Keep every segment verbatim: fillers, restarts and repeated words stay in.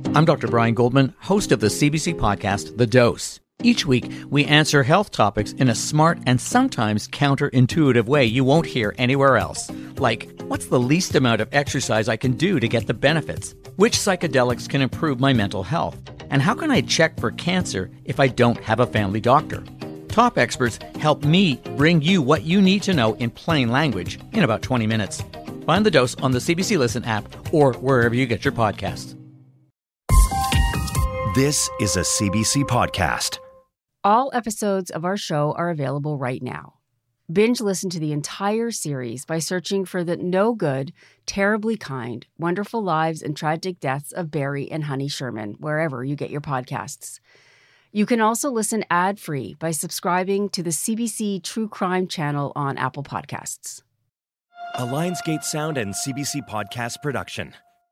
I'm Doctor Brian Goldman, host of the C B C podcast, The Dose. Each week, we answer health topics in a smart and sometimes counterintuitive way you won't hear anywhere else. Like, what's the least amount of exercise I can do to get the benefits? Which psychedelics can improve my mental health? And how can I check for cancer if I don't have a family doctor? Top experts help me bring you what you need to know in plain language in about twenty minutes. Find The Dose on the C B C Listen app or wherever you get your podcasts. This is a C B C podcast. All episodes of our show are available right now. Binge listen to the entire series by searching for the No Good, Terribly Kind, Wonderful Lives and Tragic Deaths of Barry and Honey Sherman, wherever you get your podcasts. You can also listen ad-free by subscribing to the C B C True Crime channel on Apple Podcasts. A Lionsgate Sound and C B C podcast production.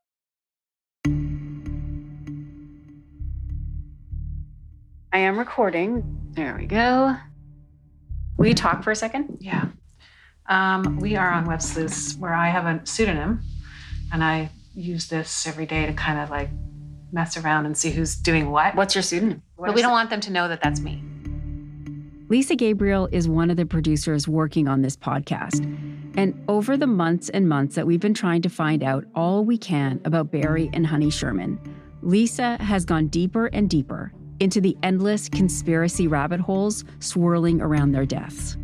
I am recording. There we go. Will you talk for a second? Yeah. Um, we are on Web Sleuths, where I have a pseudonym, and I use this every day to kind of like mess around and see who's doing what. What's your pseudonym? What but we don't it? want them to know that that's me. Lisa Gabriel is one of the producers working on this podcast. And over the months and months that we've been trying to find out all we can about Barry and Honey Sherman, Lisa has gone deeper and deeper into the endless conspiracy rabbit holes swirling around their deaths.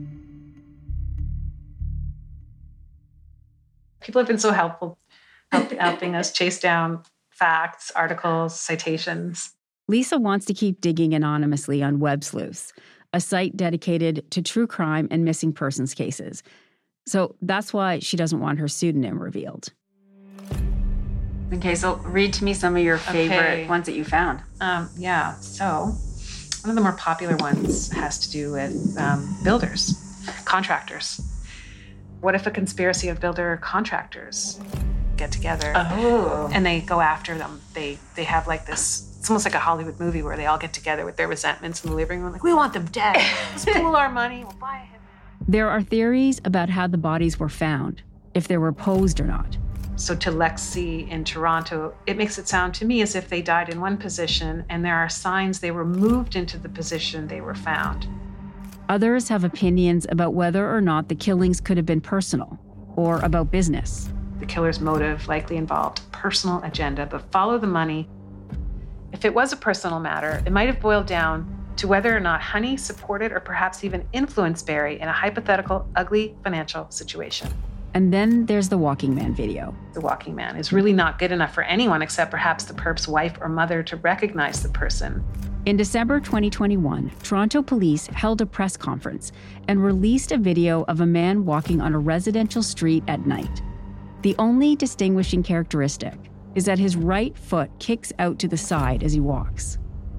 People have been so helpful, help, helping us chase down facts, articles, citations. Lisa wants to keep digging anonymously on Web Sleuths, a site dedicated to true crime and missing persons cases. So that's why she doesn't want her pseudonym revealed. Okay, so read to me some of your favorite okay. ones that you found. Um, yeah, so one of the more popular ones has to do with um, builders, contractors. What if a conspiracy of builder contractors get together oh. and they go after them? They they have like this, it's almost like a Hollywood movie where they all get together with their resentments in the living room, like, we want them dead. Let's pool our money, we'll buy him. There are theories about how the bodies were found, if they were posed or not. So to Lexi in Toronto, it makes it sound to me as if they died in one position and there are signs they were moved into the position they were found. Others have opinions about whether or not the killings could have been personal or about business. The killer's motive likely involved a personal agenda, but follow the money. If it was a personal matter, it might have boiled down to whether or not Honey supported or perhaps even influenced Barry in a hypothetical, ugly financial situation. And then there's the Walking Man video. The Walking Man is really not good enough for anyone except perhaps the perp's wife or mother to recognize the person. In December twenty twenty-one, Toronto police held a press conference and released a video of a man walking on a residential street at night. The only distinguishing characteristic is that his right foot kicks out to the side as he walks.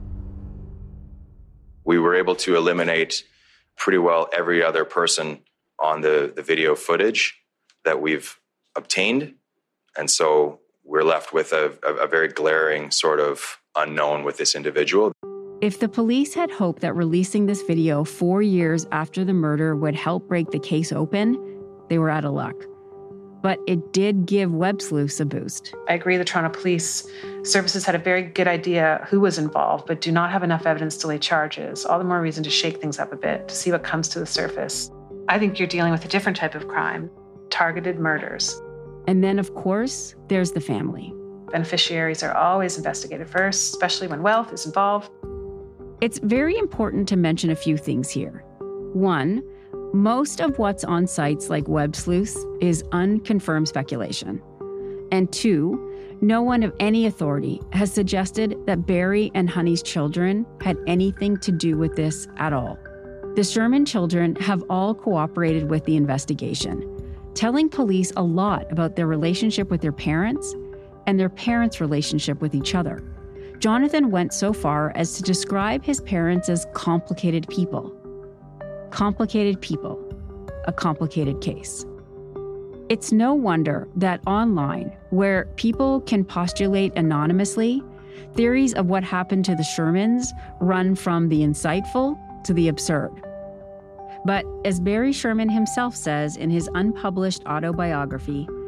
We were able to eliminate pretty well every other person on the, the video footage that we've obtained. And so we're left with a, a, a very glaring sort of unknown with this individual. If the police had hoped that releasing this video four years after the murder would help break the case open, they were out of luck. But it did give Web Sleuths a boost. I agree the Toronto Police Services had a very good idea who was involved, but do not have enough evidence to lay charges. All the more reason to shake things up a bit, to see what comes to the surface. I think you're dealing with a different type of crime, targeted murders. And then, of course, there's the family. Beneficiaries are always investigated first, especially when wealth is involved. It's very important to mention a few things here. One, most of what's on sites like Web Sleuths is unconfirmed speculation. And two, no one of any authority has suggested that Barry and Honey's children had anything to do with this at all. The Sherman children have all cooperated with the investigation, telling police a lot about their relationship with their parents and their parents' relationship with each other. Jonathan went so far as to describe his parents as complicated people. Complicated people, a complicated case. It's no wonder that online, where people can postulate anonymously, theories of what happened to the Shermans run from the insightful to the absurd. But as Barry Sherman himself says in his unpublished autobiography,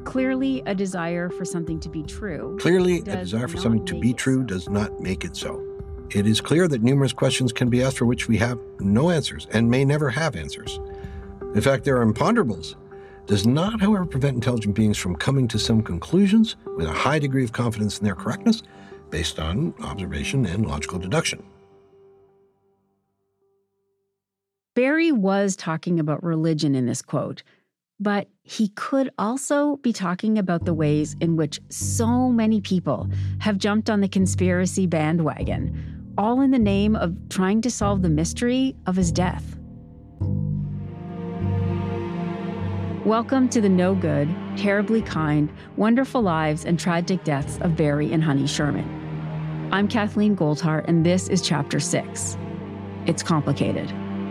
Clearly, a desire for something to be true. Clearly, a desire for something to be true does not make it so. It is clear that numerous questions can be asked for which we have no answers and may never have answers. In fact, there are imponderables. Does not, however, prevent intelligent beings from coming to some conclusions with a high degree of confidence in their correctness based on observation and logical deduction. Barry was talking about religion in this quote, but he could also be talking about the ways in which so many people have jumped on the conspiracy bandwagon, all in the name of trying to solve the mystery of his death. Welcome to the no good, terribly kind, wonderful lives and tragic deaths of Barry and Honey Sherman. I'm Kathleen Goldhar, and this is Chapter six. It's complicated.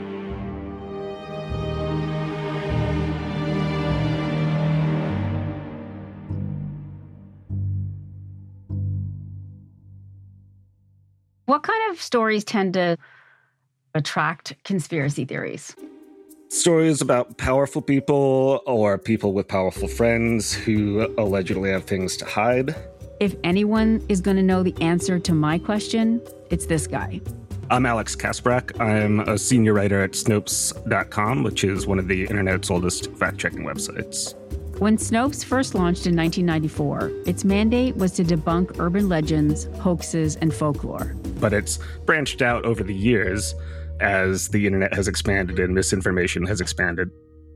What kind of stories tend to attract conspiracy theories? Stories about powerful people or people with powerful friends who allegedly have things to hide. If anyone is going to know the answer to my question, it's this guy. I'm Alex Kasprak. I'm a senior writer at Snopes dot com, which is one of the internet's oldest fact-checking websites. When Snopes first launched in nineteen ninety-four, its mandate was to debunk urban legends, hoaxes, and folklore. But it's branched out over the years as the internet has expanded and misinformation has expanded.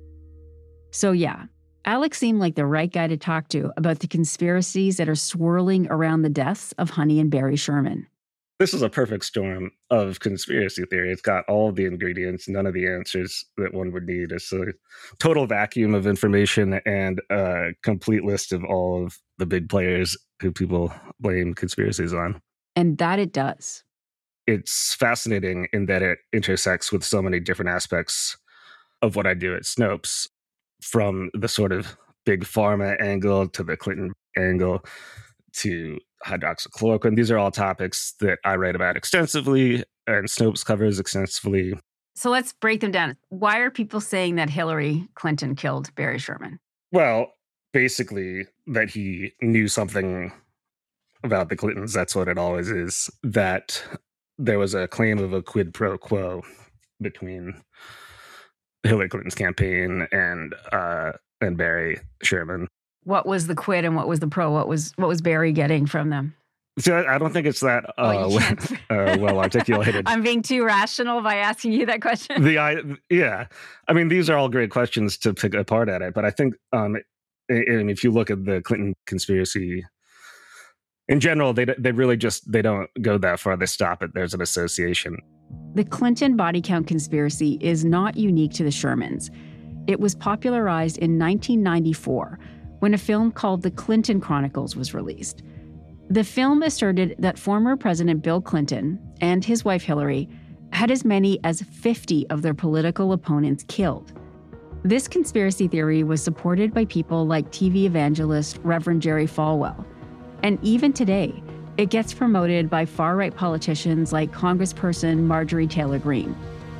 So yeah, Alex seemed like the right guy to talk to about the conspiracies that are swirling around the deaths of Honey and Barry Sherman. This is a perfect storm of conspiracy theory. It's got all of the ingredients, none of the answers that one would need. It's a total vacuum of information and a complete list of all of the big players who people blame conspiracies on. And that it does. It's fascinating in that it intersects with so many different aspects of what I do at Snopes, from the sort of big pharma angle to the Clinton angle to hydroxychloroquine. These are all topics that I write about extensively and Snopes covers extensively. So let's break them down. Why are people saying that Hillary Clinton killed Barry Sherman? Well, basically that he knew something about the Clintons. That's what it always is. That there was a claim of a quid pro quo between Hillary Clinton's campaign and uh, and Barry Sherman. What was the quid and what was the pro? What was what was Barry getting from them? So I don't think it's that uh, oh, uh, well articulated. I'm being too rational by asking you that question. The I, yeah, I mean, these are all great questions to pick apart at it, but I think um, and if you look at the Clinton conspiracy in general, they they really just they don't go that far. They stop it. There's an association. The Clinton body count conspiracy is not unique to the Shermans. It was popularized in nineteen ninety-four when a film called The Clinton Chronicles was released. The film asserted that former President Bill Clinton and his wife Hillary had as many as fifty of their political opponents killed. This conspiracy theory was supported by people like T V evangelist Reverend Jerry Falwell. And even today, it gets promoted by far-right politicians like Congressperson Marjorie Taylor Greene.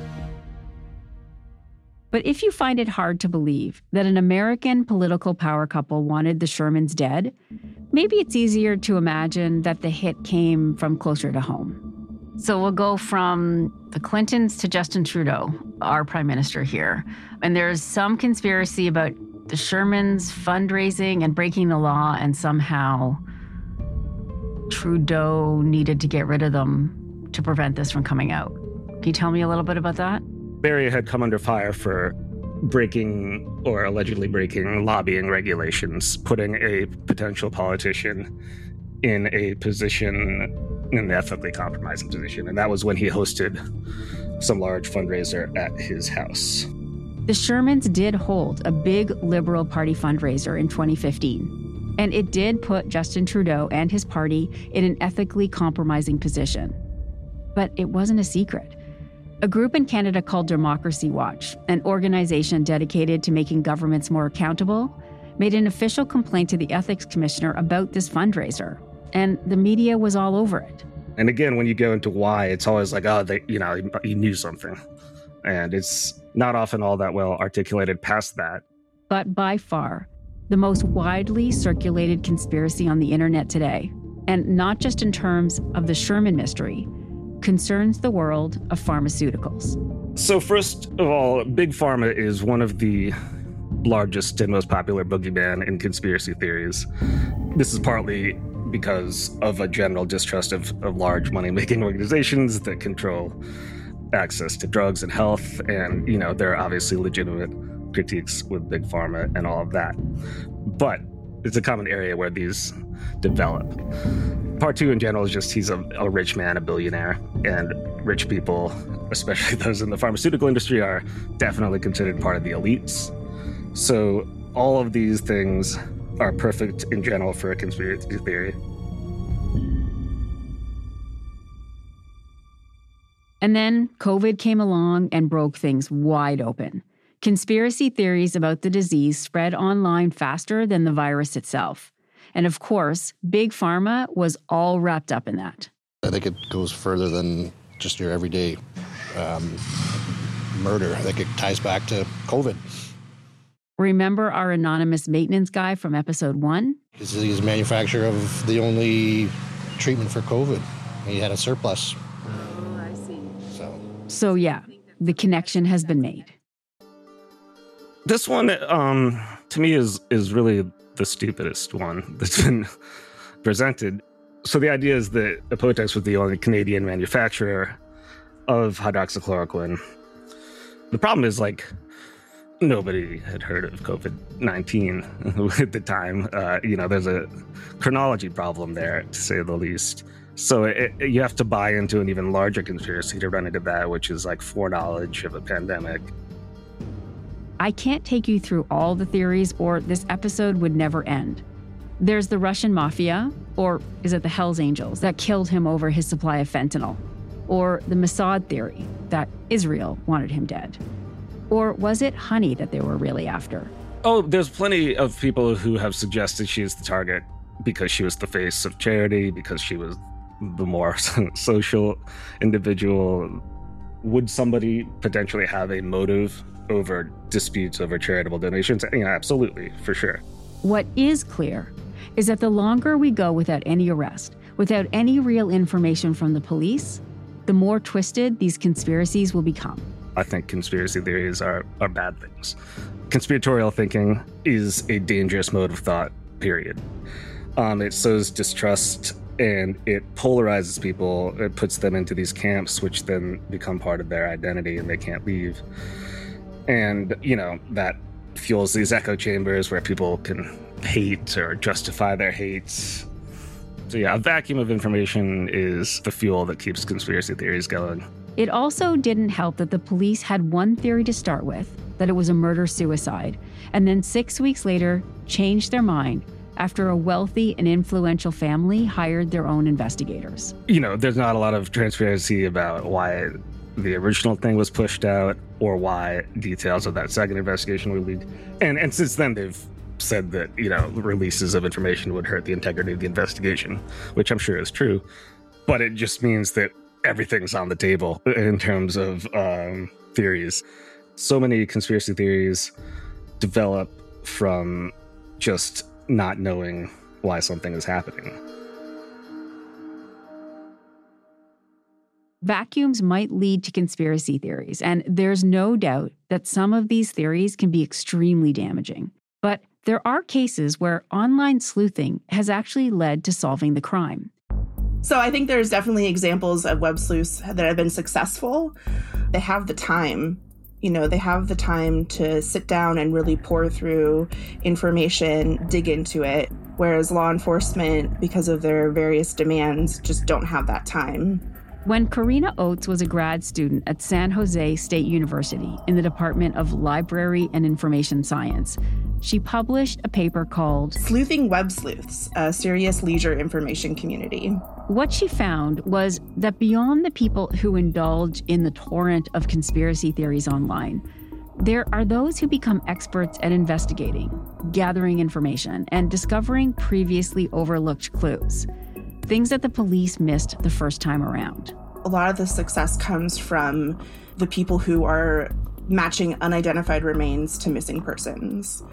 But if you find it hard to believe that an American political power couple wanted the Shermans dead, maybe it's easier to imagine that the hit came from closer to home. So we'll go from the Clintons to Justin Trudeau, our prime minister here. And there's some conspiracy about the Shermans fundraising and breaking the law, and somehow Trudeau needed to get rid of them to prevent this from coming out. Can you tell me a little bit about that? Barry had come under fire for breaking or allegedly breaking lobbying regulations, putting a potential politician in a position, an ethically compromising position. And that was when he hosted some large fundraiser at his house. The Shermans did hold a big Liberal Party fundraiser in twenty fifteen, and it did put Justin Trudeau and his party in an ethically compromising position. But it wasn't a secret. A group in Canada called Democracy Watch, an organization dedicated to making governments more accountable, made an official complaint to the ethics commissioner about this fundraiser, and the media was all over it. And again, when you go into why, it's always like, oh, they, you know, he knew something. And it's not often all that well articulated past that. But by far, the most widely circulated conspiracy on the internet today, and not just in terms of the Sherman mystery, concerns the world of pharmaceuticals. So first of all, Big Pharma is one of the largest and most popular boogeyman in conspiracy theories. This is partly because of a general distrust of, of large money-making organizations that control access to drugs and health. And, you know, there are obviously legitimate critiques with Big Pharma and all of that. But it's a common area where these develop. Part two in general is just he's a, a rich man, a billionaire, and rich people, especially those in the pharmaceutical industry, are definitely considered part of the elites. So all of these things are perfect in general for a conspiracy theory. And then COVID came along and broke things wide open. Conspiracy theories about the disease spread online faster than the virus itself. And of course, Big Pharma was all wrapped up in that. I think it goes further than just your everyday um, murder. I think it ties back to COVID. Remember our anonymous maintenance guy from episode one? He's the manufacturer of the only treatment for COVID. He had a surplus. Oh, I see. So, so yeah, the connection has been made. This one, um, to me, is is really the stupidest one that's been presented. So the idea is that Apotex was the only Canadian manufacturer of hydroxychloroquine. The problem is, like, nobody had heard of COVID nineteen at the time. Uh, you know, there's a chronology problem there, to say the least. So it, it, you have to buy into an even larger conspiracy to run into that, which is like foreknowledge of a pandemic. I can't take you through all the theories, or this episode would never end. There's the Russian mafia, or is it the Hells Angels, that killed him over his supply of fentanyl? Or the Mossad theory, that Israel wanted him dead? Or was it honey that they were really after? Oh, there's plenty of people who have suggested she's the target because she was the face of charity, because she was the more social individual. Would somebody potentially have a motive over disputes over charitable donations? You know, absolutely, for sure. What is clear is that the longer we go without any arrest, without any real information from the police, the more twisted these conspiracies will become. I think conspiracy theories are, are bad things. Conspiratorial thinking is a dangerous mode of thought, period. Um, it sows distrust and it polarizes people. It puts them into these camps, which then become part of their identity and they can't leave. And, you know, that fuels these echo chambers where people can hate or justify their hates. So yeah, a vacuum of information is the fuel that keeps conspiracy theories going. It also didn't help that the police had one theory to start with, that it was a murder-suicide, and then six weeks later changed their mind after a wealthy and influential family hired their own investigators. You know, there's not a lot of transparency about why the original thing was pushed out or why details of that second investigation were leaked. And and since then, they've said that, you know, releases of information would hurt the integrity of the investigation, which I'm sure is true. But it just means that everything's on the table in terms of um, theories. So many conspiracy theories develop from just not knowing why something is happening. Vacuums might lead to conspiracy theories, and there's no doubt that some of these theories can be extremely damaging. But there are cases where online sleuthing has actually led to solving the crime. So I think there's definitely examples of web sleuths that have been successful. They have the time, you know, they have the time to sit down and really pour through information, dig into it, whereas law enforcement, because of their various demands, just don't have that time. When Karina Oates was a grad student at San Jose State University in the Department of Library and Information Science, she published a paper called Sleuthing Web Sleuths, a Serious Leisure Information Community. What she found was that beyond the people who indulge in the torrent of conspiracy theories online, there are those who become experts at investigating, gathering information, and discovering previously overlooked clues. Things that the police missed the first time around. A lot of the success comes from the people who are matching unidentified remains to missing persons.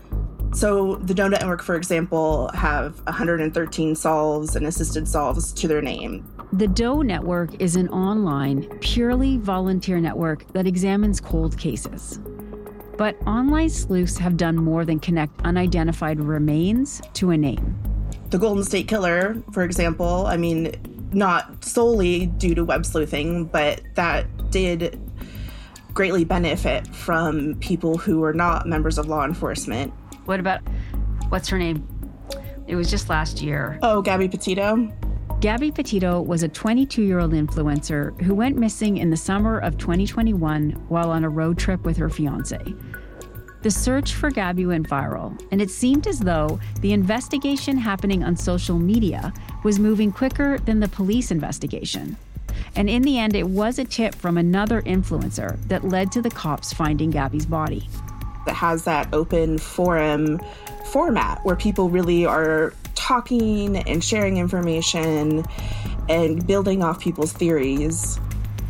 So the Doe Network, for example, have one hundred thirteen solves and assisted solves to their name. The Doe Network is an online, purely volunteer network that examines cold cases. But online sleuths have done more than connect unidentified remains to a name. The Golden State Killer, for example, I mean, not solely due to web sleuthing, but that did greatly benefit from people who were not members of law enforcement. What about, what's her name? It was just last year. Oh, Gabby Petito? Gabby Petito was a twenty-two-year-old influencer who went missing in the summer of twenty twenty-one while on a road trip with her fiancé. The search for Gabby went viral, and it seemed as though the investigation happening on social media was moving quicker than the police investigation. And in the end, it was a tip from another influencer that led to the cops finding Gabby's body. That has that open forum format where people really are talking and sharing information and building off people's theories.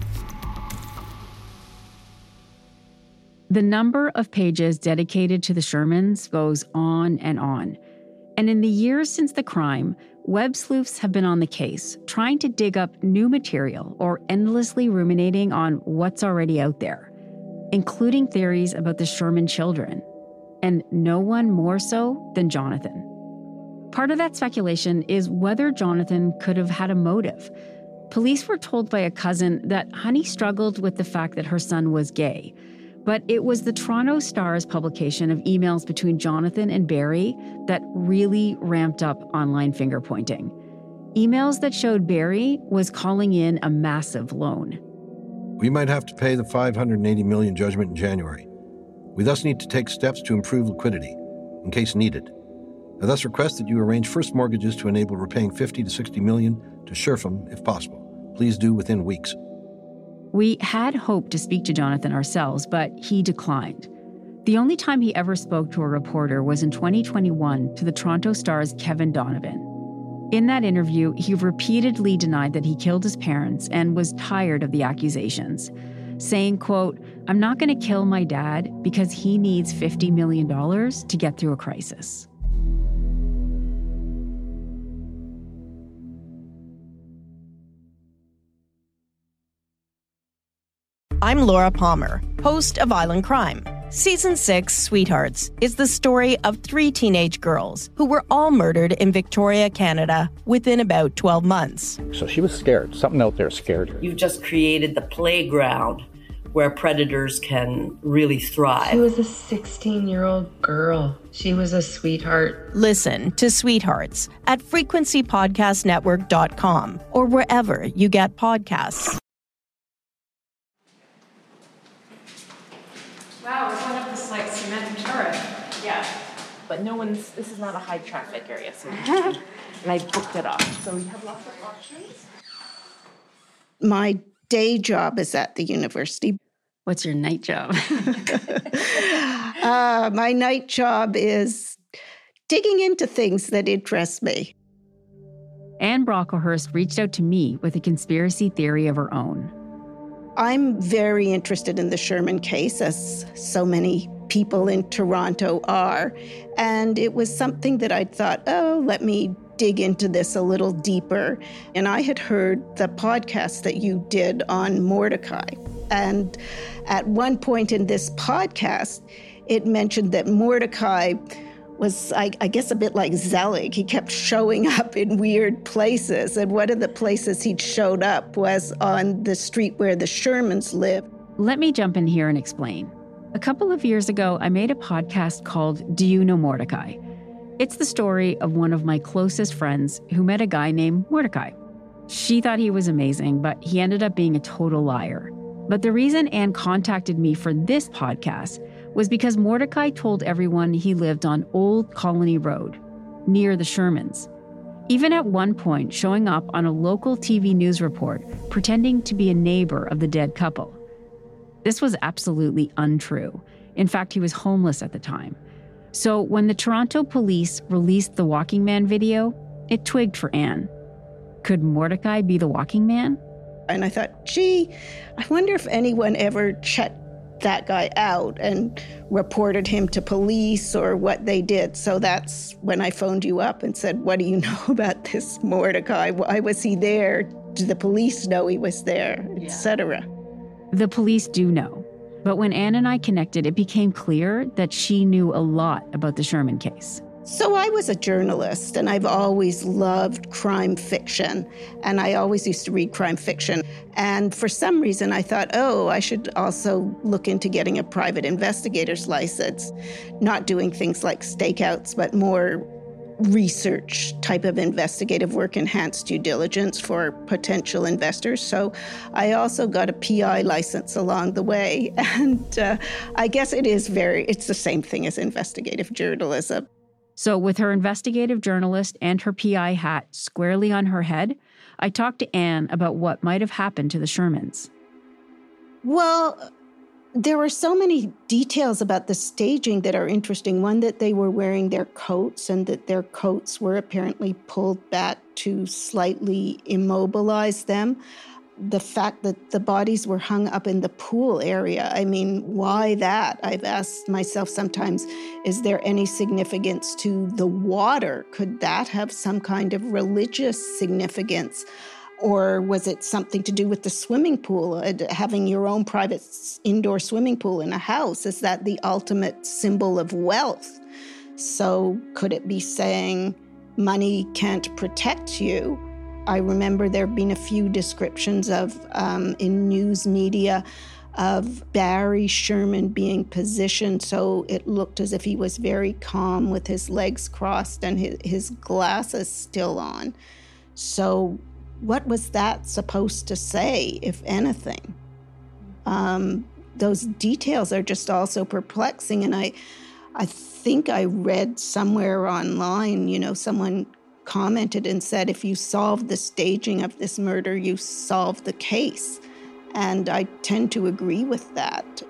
The number of pages dedicated to the Shermans goes on and on. And in the years since the crime, web sleuths have been on the case, trying to dig up new material or endlessly ruminating on what's already out there, including theories about the Sherman children, and no one more so than Jonathan. Part of that speculation is whether Jonathan could have had a motive. Police were told by a cousin that Honey struggled with the fact that her son was gay, but it was the Toronto Star's publication of emails between Jonathan and Barry that really ramped up online finger-pointing. Emails that showed Barry was calling in a massive loan. We might have to pay the five hundred eighty million dollars judgment in January. We thus need to take steps to improve liquidity, in case needed. I thus request that you arrange first mortgages to enable repaying fifty to sixty million dollars to Sherfam, if possible. Please do within weeks. We had hoped to speak to Jonathan ourselves, but he declined. The only time he ever spoke to a reporter was in twenty twenty-one to the Toronto Star's Kevin Donovan. In that interview, he repeatedly denied that he killed his parents and was tired of the accusations, saying, quote, "I'm not going to kill my dad because he needs fifty million dollars to get through a crisis." I'm Laura Palmer, host of Island Crime. Season six, Sweethearts, is the story of three teenage girls who were all murdered in Victoria, Canada, within about twelve months. So she was scared. Something out there scared her. You've just created the playground where predators can really thrive. She was a sixteen-year-old girl. She was a sweetheart. Listen to Sweethearts at frequency podcast network dot com or wherever you get podcasts. Wow, it's one of this like cement turret. Yeah, but no one's, this is not a high traffic area, so and I booked it off. So you have lots of options. My day job is at the university. What's your night job? uh, my night job is digging into things that interest me. Anne Brocklehurst reached out to me with a conspiracy theory of her own. I'm very interested in the Sherman case, as so many people in Toronto are. And it was something that I thought, oh, let me dig into this a little deeper. And I had heard the podcast that you did on Mordecai. And at one point in this podcast, it mentioned that Mordecai was, I, I guess, a bit like Zelig. He kept showing up in weird places. And one of the places he'd showed up was on the street where the Shermans live. Let me jump in here and explain. A couple of years ago, I made a podcast called Do You Know Mordecai? It's the story of one of my closest friends who met a guy named Mordecai. She thought he was amazing, but he ended up being a total liar. But the reason Anne contacted me for this podcast was because Mordecai told everyone he lived on Old Colony Road, near the Shermans. Even at one point showing up on a local T V news report, pretending to be a neighbor of the dead couple. This was absolutely untrue. In fact, he was homeless at the time. So when the Toronto police released the Walking Man video, it twigged for Anne. Could Mordecai be the Walking Man? And I thought, gee, I wonder if anyone ever checked that guy out and reported him to police or what they did. So that's when I phoned you up and said, what do you know about this Mordecai? Why was he there? Did the police know he was there, et cetera? The police do know. But when Anne and I connected, it became clear that she knew a lot about the Sherman case. So I was a journalist, and I've always loved crime fiction, and I always used to read crime fiction. And for some reason, I thought, oh, I should also look into getting a private investigator's license, not doing things like stakeouts, but more research type of investigative work, enhanced due diligence for potential investors. So I also got a P I license along the way. And uh, I guess it is very, it's the same thing as investigative journalism. So with her investigative journalist and her P I hat squarely on her head, I talked to Anne about what might have happened to the Shermans. Well, there were so many details about the staging that are interesting. One, that they were wearing their coats and that their coats were apparently pulled back to slightly immobilize them. The fact that the bodies were hung up in the pool area. I mean, why that? I've asked myself sometimes, is there any significance to the water? Could that have some kind of religious significance? Or was it something to do with the swimming pool, having your own private indoor swimming pool in a house? Is that the ultimate symbol of wealth? So could it be saying money can't protect you? I remember there being a few descriptions of, um, in news media, of Barry Sherman being positioned so it looked as if he was very calm with his legs crossed and his, his glasses still on. So what was that supposed to say, if anything? Um, those details are just also perplexing. And I, I think I read somewhere online, you know, someone commented and said, if you solve the staging of this murder, you solve the case. And I tend to agree with that.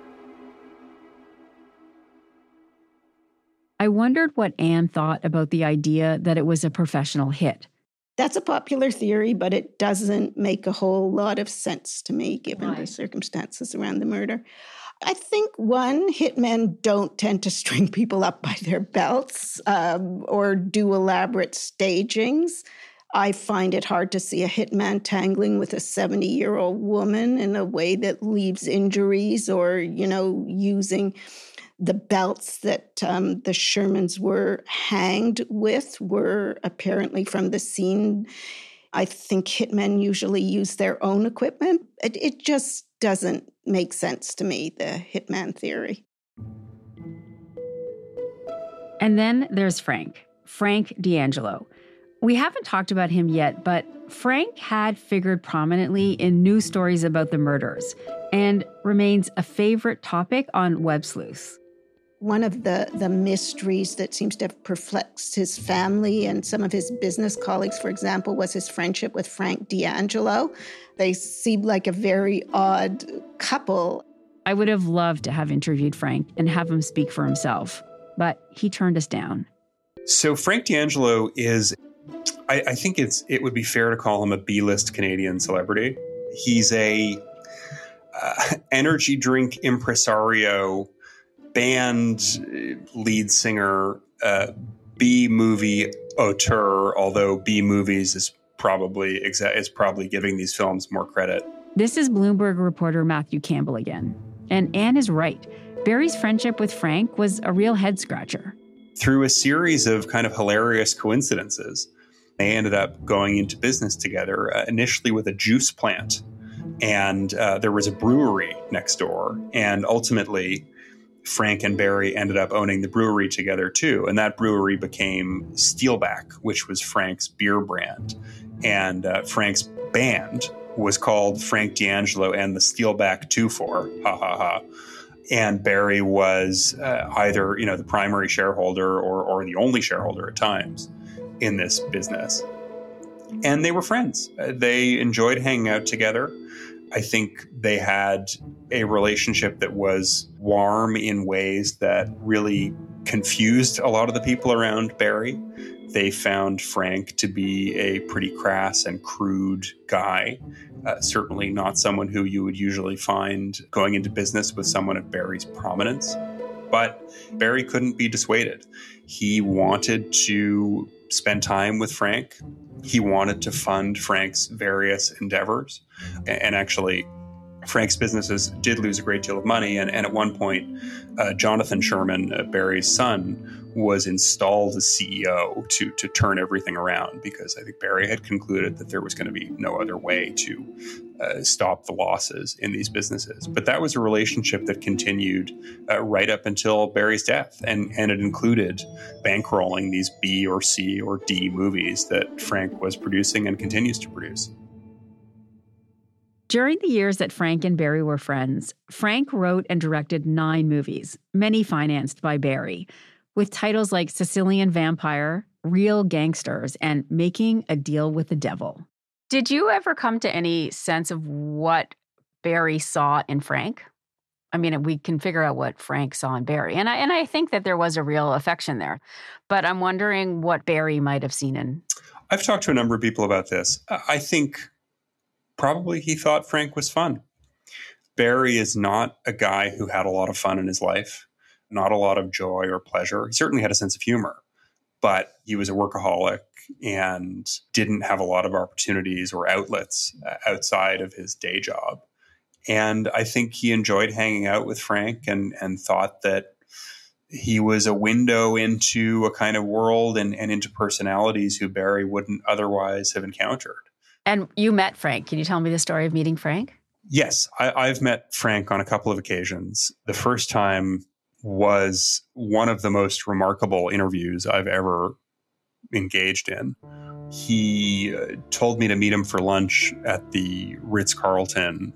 I wondered what Anne thought about the idea that it was a professional hit. That's a popular theory, but it doesn't make a whole lot of sense to me, given Why? the circumstances around the murder. I think, one, hitmen don't tend to string people up by their belts um, or do elaborate stagings. I find it hard to see a hitman tangling with a seventy-year-old woman in a way that leaves injuries or, you know, using the belts that um, the Shermans were hanged with were apparently from the scene. I think hitmen usually use their own equipment. It, it just doesn't make sense to me, the hitman theory. And then there's Frank, Frank D'Angelo. We haven't talked about him yet, but Frank had figured prominently in news stories about the murders and remains a favorite topic on Web Sleuth. One of the, the mysteries that seems to have perplexed his family and some of his business colleagues, for example, was his friendship with Frank D'Angelo. They seemed like a very odd couple. I would have loved to have interviewed Frank and have him speak for himself, but he turned us down. So Frank D'Angelo is, I, I think it's it would be fair to call him a B-list Canadian celebrity. He's a uh, energy drink impresario, band lead singer, uh, B-movie auteur, although B-movies is probably exa- is probably giving these films more credit. This is Bloomberg reporter Matthew Campbell again. And Anne is right. Barry's friendship with Frank was a real head-scratcher. Through a series of kind of hilarious coincidences, they ended up going into business together, uh, initially with a juice plant. And uh, there was a brewery next door. And ultimately, Frank and Barry ended up owning the brewery together too. And that brewery became Steelback, which was Frank's beer brand. And uh, Frank's band was called Frank D'Angelo and the Steelback two four. Ha ha ha. And Barry was uh, either, you know, the primary shareholder or, or the only shareholder at times in this business. And they were friends. Uh, they enjoyed hanging out together. I think they had a relationship that was warm in ways that really confused a lot of the people around Barry. They found Frank to be a pretty crass and crude guy, uh, certainly not someone who you would usually find going into business with someone of Barry's prominence. But Barry couldn't be dissuaded. He wanted to spend time with Frank. He wanted to fund Frank's various endeavors. And actually, Frank's businesses did lose a great deal of money. And, and at one point, uh, Jonathan Sherman, uh, Barry's son, was installed as C E O to, to turn everything around, because I think Barry had concluded that there was going to be no other way to uh, stop the losses in these businesses. But that was a relationship that continued uh, right up until Barry's death. And, and it included bankrolling these B or C or D movies that Frank was producing and continues to produce. During the years that Frank and Barry were friends, Frank wrote and directed nine movies, many financed by Barry, with titles like Sicilian Vampire, Real Gangsters, and Making a Deal with the Devil. Did you ever come to any sense of what Barry saw in Frank? I mean, we can figure out what Frank saw in Barry. And I, and I think that there was a real affection there. But I'm wondering what Barry might have seen in... I've talked to a number of people about this. I think probably he thought Frank was fun. Barry is not a guy who had a lot of fun in his life, not a lot of joy or pleasure. He certainly had a sense of humor, but he was a workaholic and didn't have a lot of opportunities or outlets outside of his day job. And I think he enjoyed hanging out with Frank and, and thought that he was a window into a kind of world and, and into personalities who Barry wouldn't otherwise have encountered. And you met Frank. Can you tell me the story of meeting Frank? Yes, I, I've met Frank on a couple of occasions. The first time was one of the most remarkable interviews I've ever engaged in. He uh, told me to meet him for lunch at the Ritz-Carlton,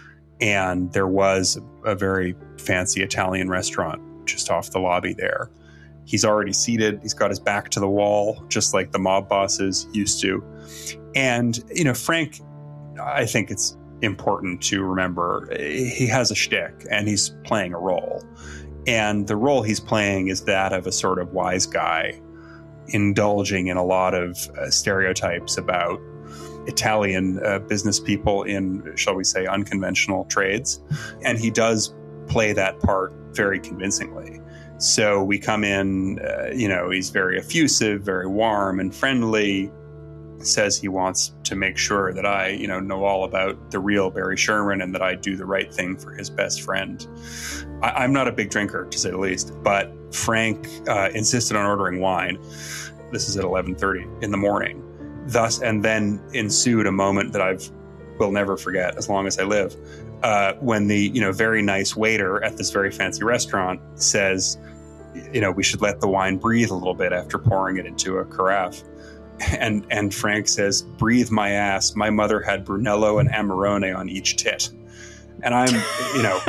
and there was a very fancy Italian restaurant just off the lobby there. He's already seated. He's got his back to the wall, just like the mob bosses used to. And, you know, Frank, I think it's important to remember, he has a shtick and he's playing a role. And the role he's playing is that of a sort of wise guy, indulging in a lot of uh, stereotypes about Italian uh, business people in, shall we say, unconventional trades. And he does play that part very convincingly. So we come in, uh, you know, he's very effusive, very warm and friendly, says he wants to make sure that I, you know, know all about the real Barry Sherman and that I do the right thing for his best friend. I, I'm not a big drinker, to say the least, but Frank uh, insisted on ordering wine. This is at eleven thirty in the morning. Thus, and then ensued a moment that I've will never forget as long as I live, uh, when the, you know, very nice waiter at this very fancy restaurant says, you know, we should let the wine breathe a little bit after pouring it into a carafe. And and Frank says, breathe my ass. My mother had Brunello and Amarone on each tit. And I'm, you know,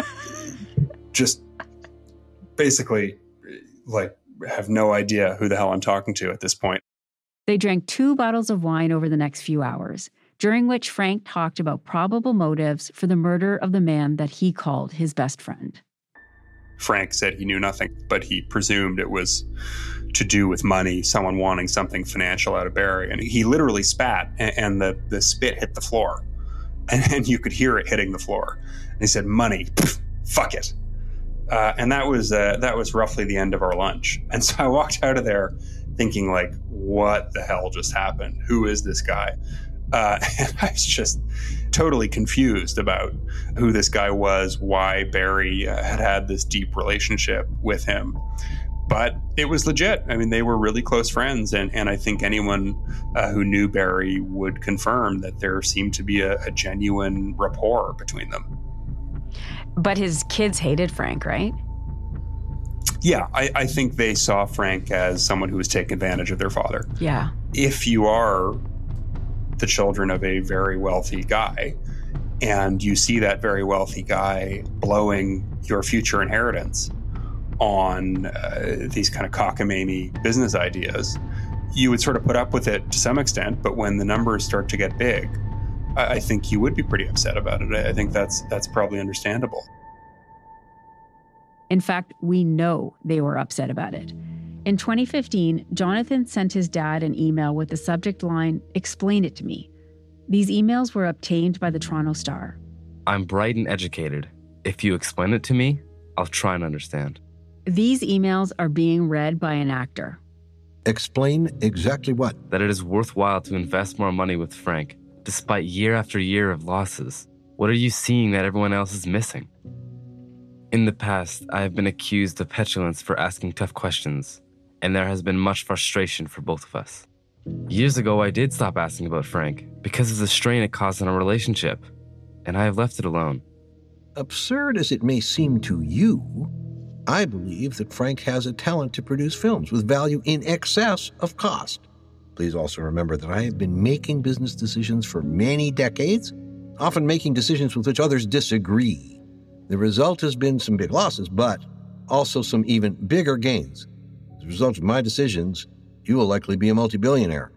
just basically like have no idea who the hell I'm talking to at this point. They drank two bottles of wine over the next few hours, during which Frank talked about probable motives for the murder of the man that he called his best friend. Frank said he knew nothing, but he presumed it was to do with money, someone wanting something financial out of Barry. And he literally spat, and, and the, the spit hit the floor. And, and you could hear it hitting the floor. And he said, money, pff, fuck it. Uh, and that was uh, that was roughly the end of our lunch. And so I walked out of there thinking, like, what the hell just happened? Who is this guy? Uh, and I was just totally confused about who this guy was, why Barry uh, had had this deep relationship with him. But it was legit. I mean, they were really close friends. And, and I think anyone uh, who knew Barry would confirm that there seemed to be a, a genuine rapport between them. But his kids hated Frank, right? Yeah, I, I think they saw Frank as someone who was taking advantage of their father. Yeah. If you are the children of a very wealthy guy and you see that very wealthy guy blowing your future inheritance on uh, these kind of cockamamie business ideas, you would sort of put up with it to some extent. But when the numbers start to get big, I, I think you would be pretty upset about it. I think that's that's probably understandable. In fact, we know they were upset about it. In twenty fifteen, Jonathan sent his dad an email with the subject line, "Explain it to me." These emails were obtained by the Toronto Star. I'm bright and educated. If you explain it to me, I'll try and understand. These emails are being read by an actor. Explain exactly what? That it is worthwhile to invest more money with Frank, despite year after year of losses. What are you seeing that everyone else is missing? In the past, I have been accused of petulance for asking tough questions, and there has been much frustration for both of us. Years ago, I did stop asking about Frank because of the strain it caused on our relationship, and I have left it alone. Absurd as it may seem to you, I believe that Frank has a talent to produce films with value in excess of cost. Please also remember that I have been making business decisions for many decades, often making decisions with which others disagree. The result has been some big losses, but also some even bigger gains. As a result of my decisions, you will likely be a multi-billionaire.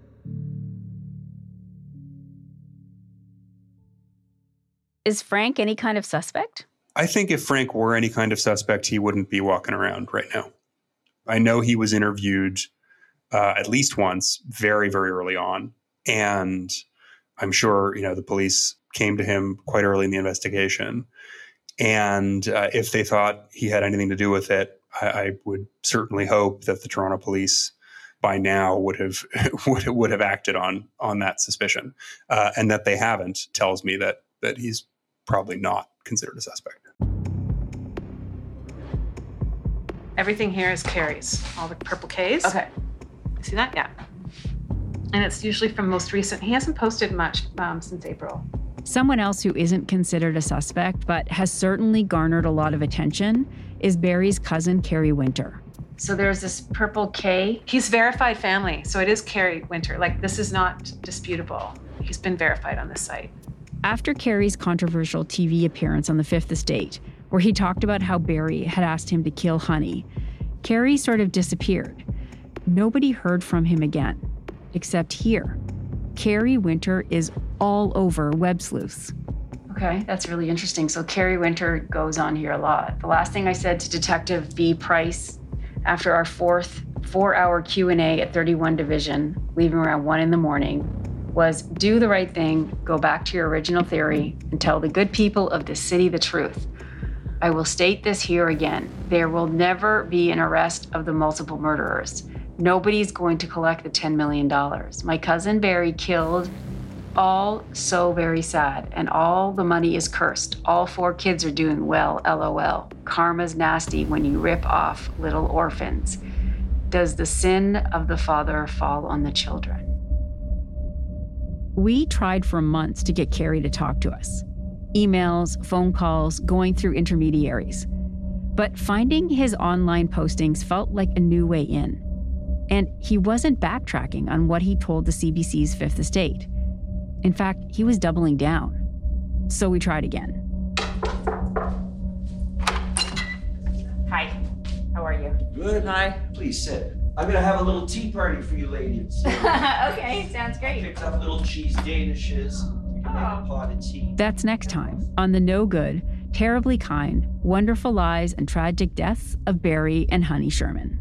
Is Frank any kind of suspect? I think if Frank were any kind of suspect, he wouldn't be walking around right now. I know he was interviewed uh, at least once, very, very early on. And I'm sure, you know, the police came to him quite early in the investigation. And uh, if they thought he had anything to do with it, I, I would certainly hope that the Toronto police by now would have would, would have acted on on that suspicion. Uh, and that they haven't tells me that that he's probably not considered a suspect. Everything here is Carrie's, all the purple Ks. Okay. You see that? Yeah. And it's usually from most recent. He hasn't posted much um, since April. Someone else who isn't considered a suspect, but has certainly garnered a lot of attention, is Barry's cousin, Carrie Winter. So there's this purple K. He's verified family, so it is Carrie Winter. Like, this is not disputable. He's been verified on this site. After Carrie's controversial T V appearance on The Fifth Estate, where he talked about how Barry had asked him to kill Honey, Carrie sort of disappeared. Nobody heard from him again, except here. Carrie Winter is all over Web Sleuths. Okay, that's really interesting. So Carrie Winter goes on here a lot. The last thing I said to Detective V. Price after our fourth four-hour Q and A at thirty-one Division, leaving around one in the morning, was do the right thing, go back to your original theory, and tell the good people of this city the truth. I will state this here again. There will never be an arrest of the multiple murderers. Nobody's going to collect the ten million dollars. My cousin Barry killed, all so very sad, and all the money is cursed. All four kids are doing well, LOL. Karma's nasty when you rip off little orphans. Does the sin of the father fall on the children? We tried for months to get Carrie to talk to us. Emails, phone calls, going through intermediaries. But finding his online postings felt like a new way in. And he wasn't backtracking on what he told the C B C's Fifth Estate. In fact, he was doubling down. So we tried again. Hi, how are you? Good. Hi. Please sit. I'm gonna have a little tea party for you ladies. Okay, sounds great. I picked up little cheese danishes. We can make a pot of tea. That's next time on the no good, terribly kind, wonderful lies and tragic deaths of Barry and Honey Sherman.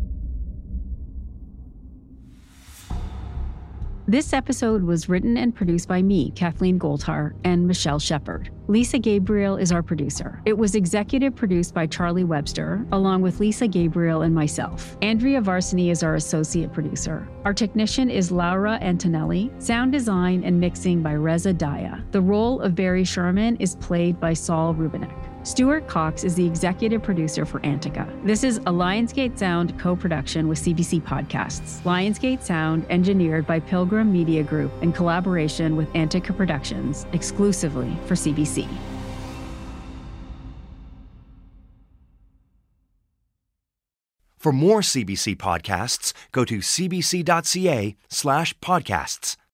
This episode was written and produced by me, Kathleen Goldhar, and Michelle Shepard. Lisa Gabriel is our producer. It was executive produced by Charlie Webster, along with Lisa Gabriel and myself. Andrea Varsany is our associate producer. Our technician is Laura Antonelli. Sound design and mixing by Reza Daya. The role of Barry Sherman is played by Saul Rubinek. Stuart Cox is the executive producer for Antica. This is a Lionsgate Sound co-production with C B C Podcasts. Lionsgate Sound engineered by Pilgrim Media Group in collaboration with Antica Productions, exclusively for C B C. For more C B C podcasts, go to cbc.ca slash podcasts.